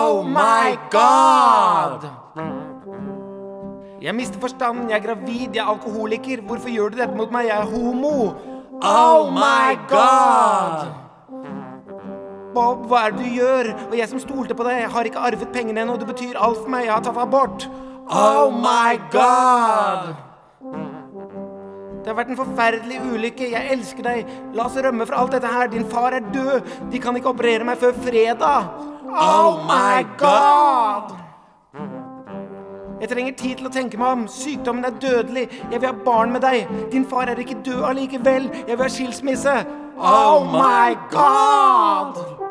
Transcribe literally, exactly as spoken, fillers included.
Oh my God! Jeg mister forstanden, jeg er gravid, jeg er alkoholiker. Hvorfor gjør du dette mot meg? Jeg er homo. Oh my God! Bob, hva er det du gjør? Og jeg som stolte på deg, jeg har ikke arvet pengene ennå. Det betyr alt for meg, jeg har tatt abort. Oh my God! Det har vært en forferdelig ulykke. Jeg elsker deg. La oss rømme fra alt dette her. Din far er død. De kan ikke operere meg før fredag. Oh my God! Jeg trenger tid til å tenke meg om. Sykdommen er dødelig. Jeg vil ha barn med deg. Din far er ikke død allikevel. Jeg vil ha skilsmisse. Oh my God!